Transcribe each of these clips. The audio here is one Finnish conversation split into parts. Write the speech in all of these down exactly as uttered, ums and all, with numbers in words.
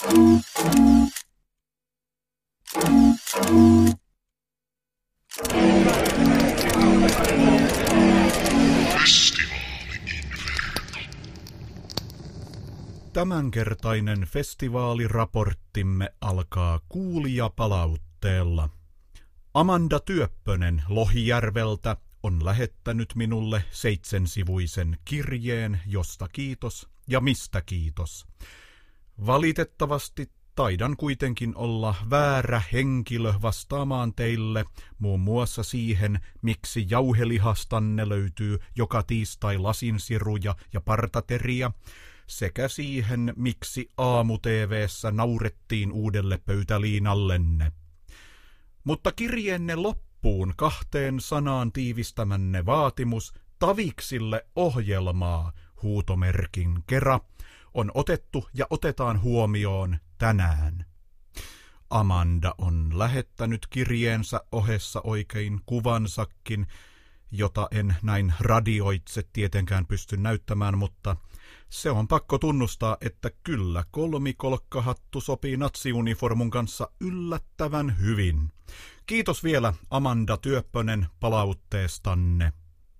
Tämänkertainen festivaaliraporttimme alkaa kuulijapalautteella. Amanda Työppönen Lohijärveltä on lähettänyt minulle seitsemänsivuisen kirjeen, josta kiitos ja mistä kiitos. Valitettavasti taidan kuitenkin olla väärä henkilö vastaamaan teille muun muassa siihen, miksi jauhelihastanne löytyy joka tiistai lasinsiruja ja partateria, sekä siihen, miksi aamu-T V:ssä naurettiin uudelle pöytäliinallenne. Mutta kirjeenne loppuun kahteen sanaan tiivistämänne vaatimus Taviksille ohjelmaa huutomerkin kera on otettu ja otetaan huomioon tänään. Amanda on lähettänyt kirjeensä ohessa oikein kuvansakin, jota en näin radioitse tietenkään pysty näyttämään, mutta se on pakko tunnustaa, että kyllä kolmikolkkahattu sopii natsiuniformun kanssa yllättävän hyvin. Kiitos vielä Amanda Työppönen palautteestanne.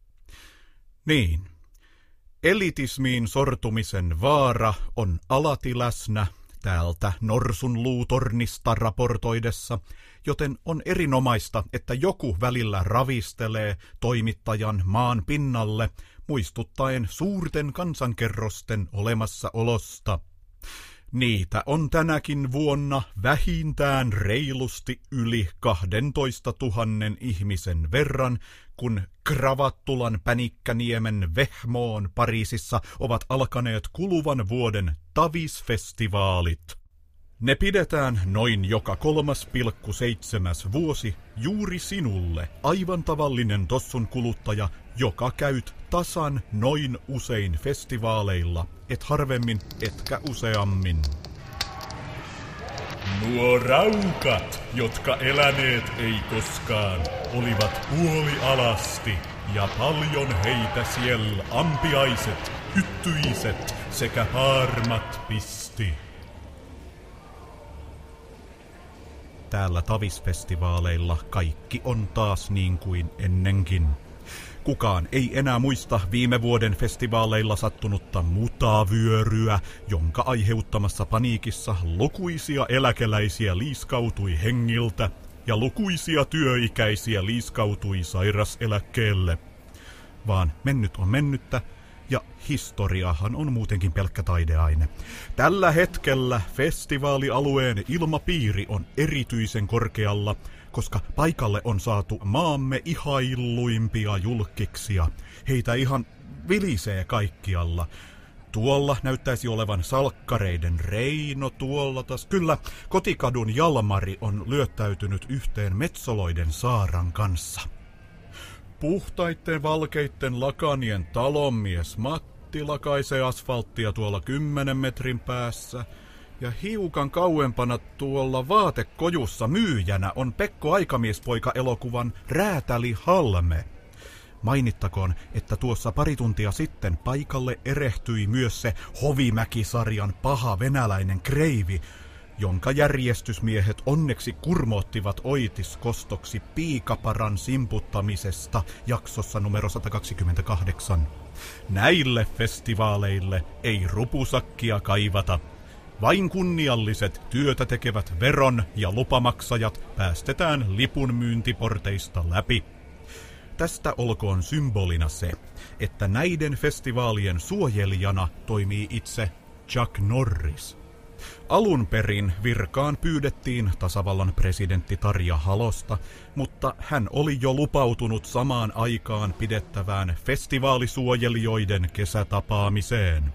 Niin, elitismiin sortumisen vaara on alati läsnä täältä Norsun luutornista raportoidessa, joten on erinomaista, että joku välillä ravistelee toimittajan maan pinnalle, muistuttaen suurten kansankerrosten olemassaolosta. Niitä on tänäkin vuonna vähintään reilusti yli kahdentoista tuhannen ihmisen verran, kun Kravattulan Pänikkäniemen Vehmoon Pariisissa ovat alkaneet kuluvan vuoden Tavis-festivaalit. Ne pidetään noin joka kolmas pilkku seitsemäs vuosi juuri sinulle, aivan tavallinen tossun kuluttaja, joka käyt tasan noin usein festivaaleilla, et harvemmin etkä useammin. Nuo raukat, jotka eläneet ei koskaan, olivat puolialasti, ja paljon heitä siellä ampiaiset, hyttyiset sekä haarmat pisti. Täällä Tavis-festivaaleilla kaikki on taas niin kuin ennenkin. Kukaan ei enää muista viime vuoden festivaaleilla sattunutta mutavyöryä, jonka aiheuttamassa paniikissa lukuisia eläkeläisiä liiskautui hengiltä ja lukuisia työikäisiä liiskautui sairaseläkkeelle. Vaan mennyt on mennyttä, ja historiahan on muutenkin pelkkä taideaine. Tällä hetkellä festivaalialueen ilmapiiri on erityisen korkealla, koska paikalle on saatu maamme ihailluimpia julkkiksia. Heitä ihan vilisee kaikkialla. Tuolla näyttäisi olevan salkkareiden Reino, tuolla taas. Kyllä, Kotikadun Jalmari on lyöttäytynyt yhteen Metsoloiden Saaran kanssa. Puhtaitten valkeitten lakanien talonmies Matti lakaisee asfalttia tuolla kymmenen metrin päässä, ja hiukan kauempana tuolla vaatekojussa myyjänä on Pekko Aikamiespoika-elokuvan Räätäli Halme. Mainittakoon, että tuossa pari tuntia sitten paikalle erehtyi myös se Hovimäki-sarjan paha venäläinen kreivi, jonka järjestysmiehet onneksi kurmoottivat oitiskostoksi piikaparan simputtamisesta jaksossa numero sata kaksikymmentäkahdeksan. Näille festivaaleille ei rupusakkia kaivata. Vain kunnialliset työtä tekevät veron- ja lupamaksajat päästetään lipunmyyntiporteista läpi. Tästä olkoon symbolina se, että näiden festivaalien suojelijana toimii itse Chuck Norris. Alun perin virkaan pyydettiin tasavallan presidentti Tarja Halosta, mutta hän oli jo lupautunut samaan aikaan pidettävään festivaalisuojelijoiden kesätapaamiseen.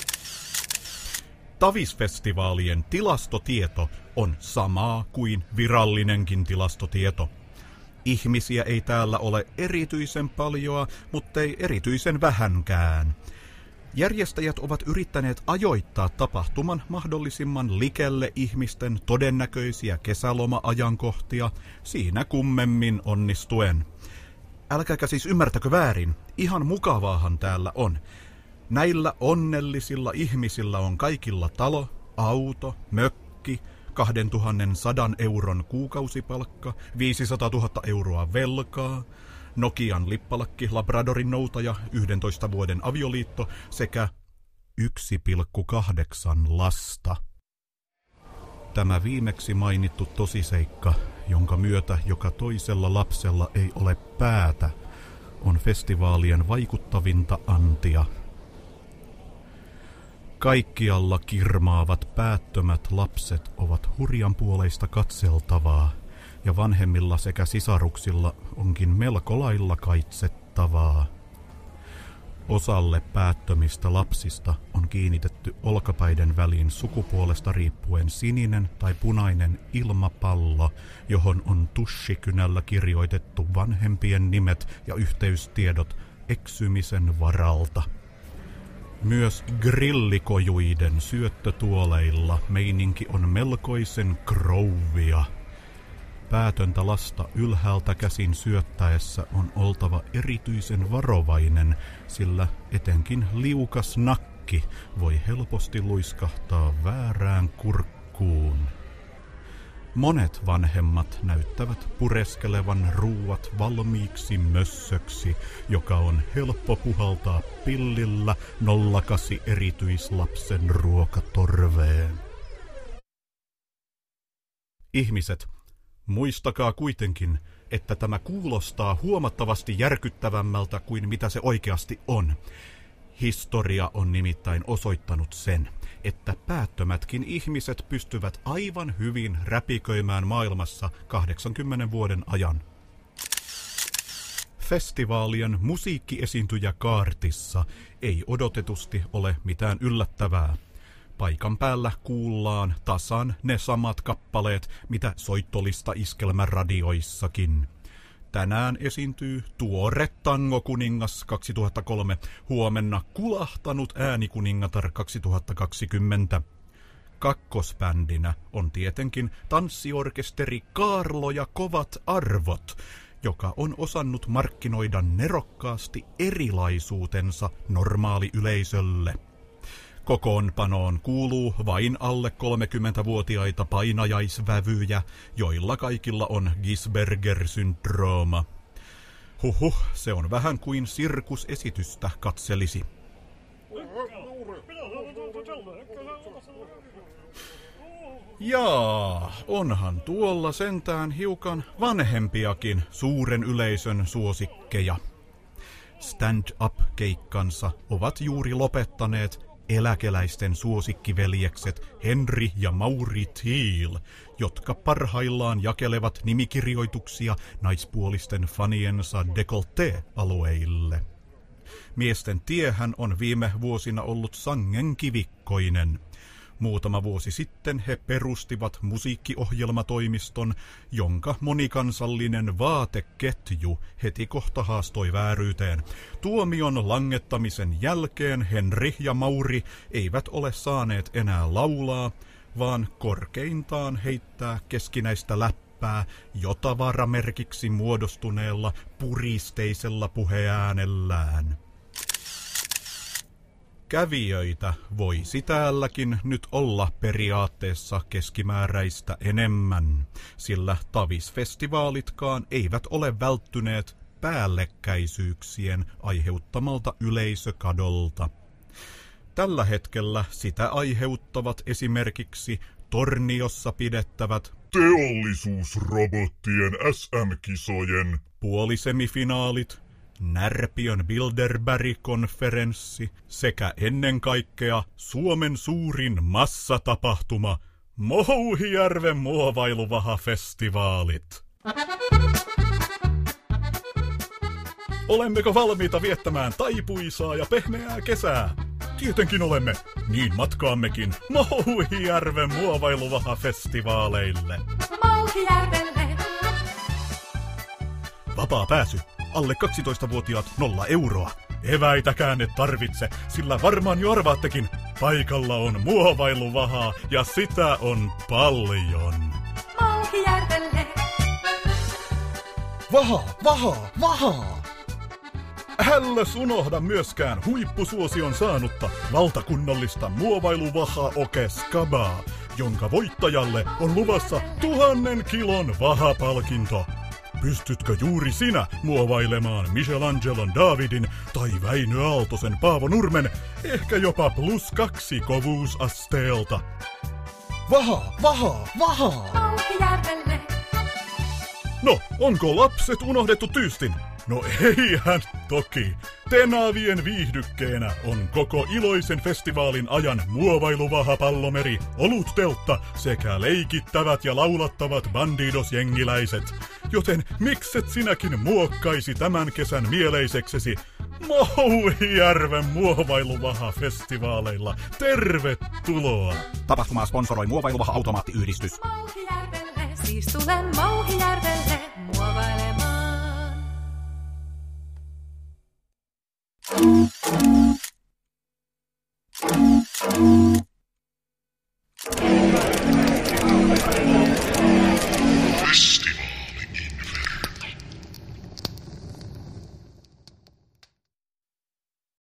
Tavis-festivaalien tilastotieto on samaa kuin virallinenkin tilastotieto. Ihmisiä ei täällä ole erityisen paljoa, mutta ei erityisen vähänkään. Järjestäjät ovat yrittäneet ajoittaa tapahtuman mahdollisimman likelle ihmisten todennäköisiä kesäloma-ajankohtia, siinä kummemmin onnistuen. Älkääkä siis ymmärtäkö väärin, ihan mukavaahan täällä on. Näillä onnellisilla ihmisillä on kaikilla talo, auto, mökki kaikki, kaksituhatta euron kuukausipalkka, viisisataatuhatta euroa velkaa, Nokian lippalakki, Labradorin noutaja, yhdentoista vuoden avioliitto sekä yksi pilkku kahdeksan lasta. Tämä viimeksi mainittu tosiseikka, jonka myötä joka toisella lapsella ei ole päätä, on festivaalien vaikuttavinta antia. Kaikkialla kirmaavat päättömät lapset ovat hurjan puoleista katseltavaa, ja vanhemmilla sekä sisaruksilla onkin melko lailla kaitsettavaa. Osalle päättömistä lapsista on kiinnitetty olkapäiden väliin sukupuolesta riippuen sininen tai punainen ilmapallo, johon on tuschikynällä kirjoitettu vanhempien nimet ja yhteystiedot eksymisen varalta. Myös grillikojuiden syöttötuoleilla meininki on melkoisen krouvia. Päätöntä lasta ylhäältä käsin syöttäessä on oltava erityisen varovainen, sillä etenkin liukas nakki voi helposti luiskahtaa väärään kurkkuun. Monet vanhemmat näyttävät pureskelevan ruuat valmiiksi mössöksi, joka on helppo puhaltaa pillillä nolla kahdeksan erityislapsen ruokatorveen. Ihmiset, muistakaa kuitenkin, että tämä kuulostaa huomattavasti järkyttävämmältä kuin mitä se oikeasti on. Historia on nimittäin osoittanut sen, että päättömätkin ihmiset pystyvät aivan hyvin räpiköimään maailmassa kahdeksankymmenen vuoden ajan. Festivaalien musiikkiesiintyjäkaartissa ei odotetusti ole mitään yllättävää. Paikan päällä kuullaan tasan ne samat kappaleet, mitä soittolista iskelmäradioissakin. Tänään esiintyy tuore Tangokuningas kaksituhattakolme, huomenna kulahtanut Äänikuningatar kaksituhattakaksikymmentä. Kakkosbändinä on tietenkin tanssiorkesteri Kaarlo ja Kovat Arvot, joka on osannut markkinoida nerokkaasti erilaisuutensa normaaliyleisölle. Kokoonpanoon kuuluu vain alle kolmekymmentävuotiaita painajaisvävyjä, joilla kaikilla on Gisberger-syndrooma. Huhhuh, se on vähän kuin sirkusesitystä katselisi. Jaa, onhan tuolla sentään hiukan vanhempiakin suuren yleisön suosikkeja. Stand-up-keikkansa ovat juuri lopettaneet eläkeläisten suosikkiveljekset Henri ja Mauri Thiel, jotka parhaillaan jakelevat nimikirjoituksia naispuolisten faniensa décolleté-alueille. Miesten tiehän on viime vuosina ollut sangen kivikkoinen. Muutama vuosi sitten he perustivat musiikkiohjelmatoimiston, jonka monikansallinen vaateketju heti kohta haastoi vääryyteen. Tuomion langettamisen jälkeen Henri ja Mauri eivät ole saaneet enää laulaa, vaan korkeintaan heittää keskinäistä läppää jo tavaramerkiksi muodostuneella puristeisella puheäänellään. Kävijöitä voisi täälläkin nyt olla periaatteessa keskimääräistä enemmän, sillä Tavis-festivaalitkaan eivät ole välttyneet päällekkäisyyksien aiheuttamalta yleisökadolta. Tällä hetkellä sitä aiheuttavat esimerkiksi Torniossa pidettävät teollisuusrobottien S M-kisojen puolisemifinaalit, Närpiön Bilderberg-konferenssi sekä ennen kaikkea Suomen suurin massatapahtuma Mohouhijärven muovailuvahafestivaalit. Olemmeko valmiita viettämään taipuisaa ja pehmeää kesää? Tietenkin olemme. Niin matkaammekin Mohouhijärven muovailuvahafestivaaleille. Mouhijärvelle. Vapaa pääsy. Alle kaksitoistavuotiaat nolla euroa. Eväitäkään et tarvitse, sillä varmaan jo arvaattekin, paikalla on muovailuvahaa ja sitä on paljon. Mouhijärvelle. Vahaa, vahaa, vahaa! Älläs unohda myöskään huippusuosion saanutta valtakunnallista muovailuvahaa Oke Skabaa, jonka voittajalle on luvassa tuhannen kilon vahapalkinto. Pystytkö juuri sinä muovailemaan Michelangelon Davidin tai Väinö Aaltosen Paavo Nurmen, ehkä jopa plus kaksi kovuusasteelta? Vahaa, vahaa, vahaa! Mauhijärvelle. No, onko lapset unohdettu tyystin? No eihän toki. Tenavien viihdykkeenä on koko iloisen festivaalin ajan muovailuvahapallomeri, olutteltta sekä leikittävät ja laulattavat bandidosjengiläiset. Joten mikset sinäkin muokkaisi tämän kesän mieleiseksesi Mauhijärven muovailuvahafestivaaleilla. Tervetuloa! Tapahtumaa sponsoroi Muovailuvaha-automaattiyhdistys. Mauhijärvelle, siis tulen Mauhijärvelle muovailemaan. Thank you.